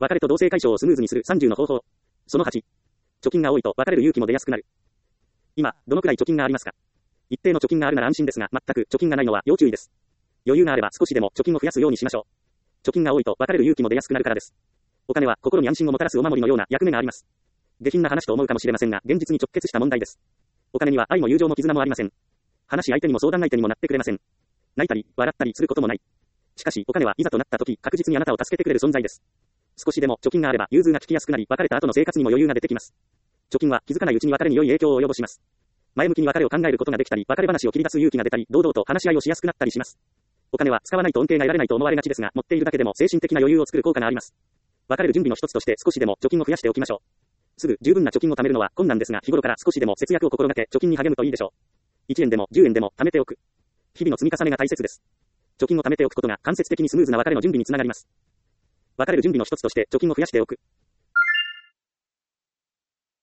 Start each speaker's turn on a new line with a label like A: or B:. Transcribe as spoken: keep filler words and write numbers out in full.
A: 別れと同性解消をスムーズにするさんじゅうの方法。そのはち。貯金が多いと別れる勇気も出やすくなる。今、どのくらい貯金がありますか？一定の貯金があるなら安心ですが、全く貯金がないのは要注意です。余裕があれば少しでも貯金を増やすようにしましょう。貯金が多いと別れる勇気も出やすくなるからです。お金は心に安心をもたらすお守りのような役目があります。下品な話と思うかもしれませんが、現実に直結した問題です。お金には愛も友情も絆もありません。話し相手にも相談相手にもなってくれません。泣いたり、笑ったりすることもない。しかし、お金はいざとなった時、確実にあなたを助けてくれる存在です。少しでも貯金があれば、融通が利きやすくなり、別れた後の生活にも余裕が出てきます。貯金は気づかないうちに別れに良い影響を及ぼします。前向きに別れを考えることができたり、別れ話を切り出す勇気が出たり、堂々と話し合いをしやすくなったりします。お金は使わないと恩恵が得られないと思われがちですが、持っているだけでも精神的な余裕を作る効果があります。別れる準備の一つとして少しでも貯金を増やしておきましょう。すぐ十分な貯金を貯めるのは困難ですが、日頃から少しでも節約を心がけ、貯金に励むといいでしょう。いちえんでもじゅうえんでも貯めておく。日々の積み重ねが大切です。貯金を貯めておくことが間接的にスムーズな別れの準備につながります。別れる準備の一つとして貯金を増やしておく。